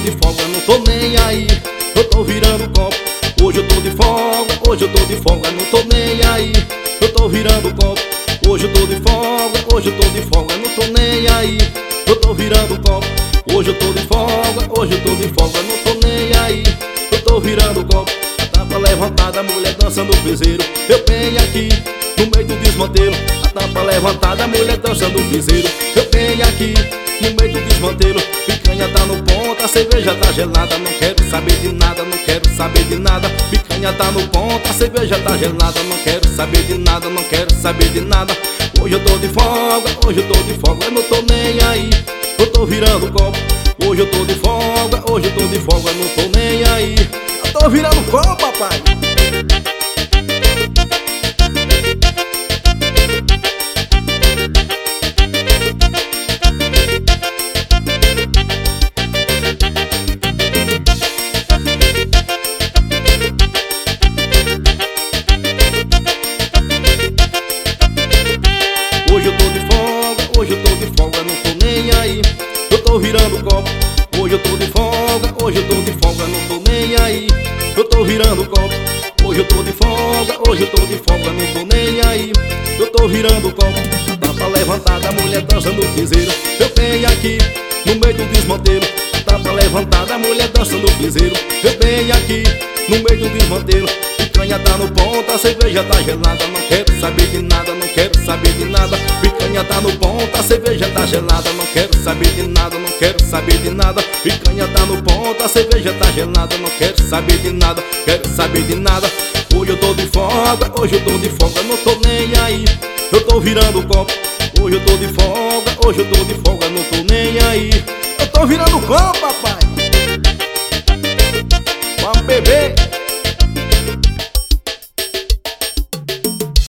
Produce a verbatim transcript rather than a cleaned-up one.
de folga, não tô nem aí. Eu tô virando copo, hoje eu tô de folga, hoje eu tô de folga, não tô nem aí. Eu tô virando copo, hoje eu tô de folga, hoje eu tô de folga, não tô nem aí. Eu tô virando copo, hoje eu tô de folga, hoje eu tô de folga, não tô nem aí. Eu tô virando copo, a tapa levantada, a mulher dançando piseiro. Eu venho aqui no meio do desmantelo, a tapa levantada, a mulher dançando piseiro. Eu venho aqui no meio do desmantelo, picanha tá no ponto, a cerveja tá gelada. Não quero saber de nada, não quero saber de nada. Picanha tá no ponto, a cerveja tá gelada. Não quero saber de nada, não quero saber de nada. Hoje eu tô de folga, hoje eu tô de folga, eu não tô nem aí. Eu tô virando copo, hoje eu tô de folga, hoje eu tô de folga, não tô nem aí. Eu tô virando copo, papai. Hoje eu tô de folga, hoje eu tô de folga, não tô nem aí. Eu tô virando copo, hoje eu tô de folga, hoje eu tô de folga, não tô nem aí. Eu tô virando copo, hoje eu tô de folga, hoje eu tô de folga, não tô nem aí. Eu tô virando copo, a tapa levantada, a mulher dançando piseiro. Eu venho aqui no meio do desmantelo, a tapa levantada, a mulher dançando piseiro. Eu venho aqui no meio do desmantelo, picanha tá no ponto, a cerveja tá gelada. Não quero saber de nada, não quero saber de nada. Picanha tá no ponto, a cerveja tá gelada. Não quero saber de nada, não quero saber de nada. Picanha tá no ponto, a cerveja tá gelada. Não quero saber de nada, quero saber de nada. Hoje eu tô de folga, hoje eu tô de folga, não tô nem aí. Eu tô virando copo, hoje eu tô de folga, hoje eu tô de folga, não tô nem aí. Eu tô virando copo, papai.